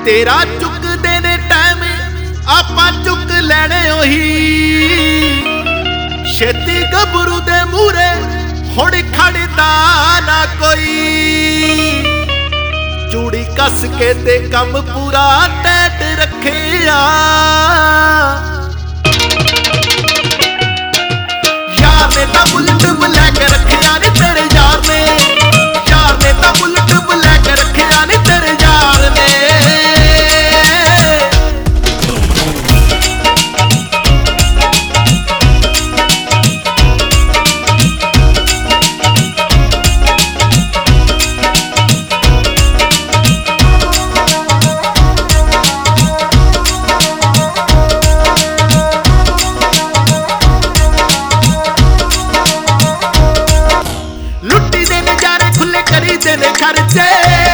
तेरा चुकदे ने टाइम आपां चुक लैणे ओही। छेती गभरू दे मूरे हुण खड़दा ना कोई। चूड़ी कस के ते कम पूरा टैट रखिया। यार ने तां बुलेट ब्लैक रखिया नी तेरे यार ने। यार ने तां बुलेट ब्लैक रखिया नी तेरे यार ने। लुट्टी दे नजारे खुले करी दे ने खर्चे।